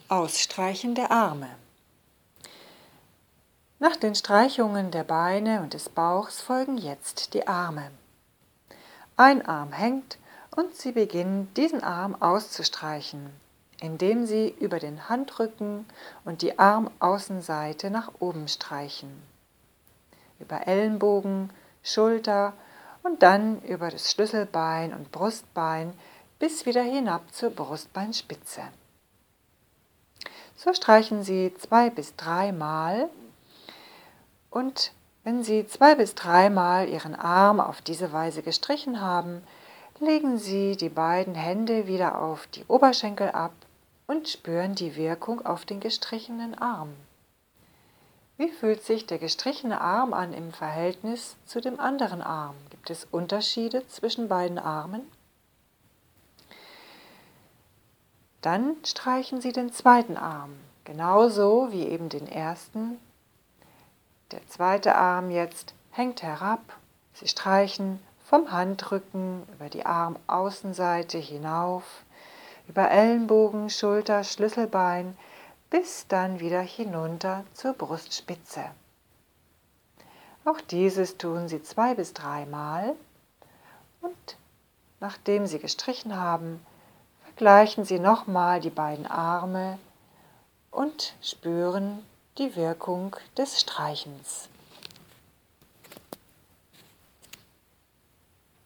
Ausstreichen der Arme. Nach den Streichungen der Beine und des Bauchs folgen jetzt die Arme. Ein Arm hängt und Sie beginnen, diesen Arm auszustreichen, indem Sie über den Handrücken und die Armaußenseite nach oben streichen. Über Ellenbogen, Schulter und dann über das Schlüsselbein und Brustbein bis wieder hinab zur Brustbeinspitze. So streichen Sie 2 bis 3 Mal und wenn Sie 2 bis 3 Mal Ihren Arm auf diese Weise gestrichen haben, legen Sie die beiden Hände wieder auf die Oberschenkel ab und spüren die Wirkung auf den gestrichenen Arm. Wie fühlt sich der gestrichene Arm an im Verhältnis zu dem anderen Arm? Gibt es Unterschiede zwischen beiden Armen? Dann streichen Sie den zweiten Arm, genauso wie eben den ersten. Der zweite Arm jetzt hängt herab. Sie streichen vom Handrücken über die Armaußenseite hinauf, über Ellenbogen, Schulter, Schlüsselbein, bis dann wieder hinunter zur Brustspitze. Auch dieses tun Sie 2 bis 3 Mal und nachdem Sie gestrichen haben, vergleichen Sie nochmal die beiden Arme und spüren die Wirkung des Streichens.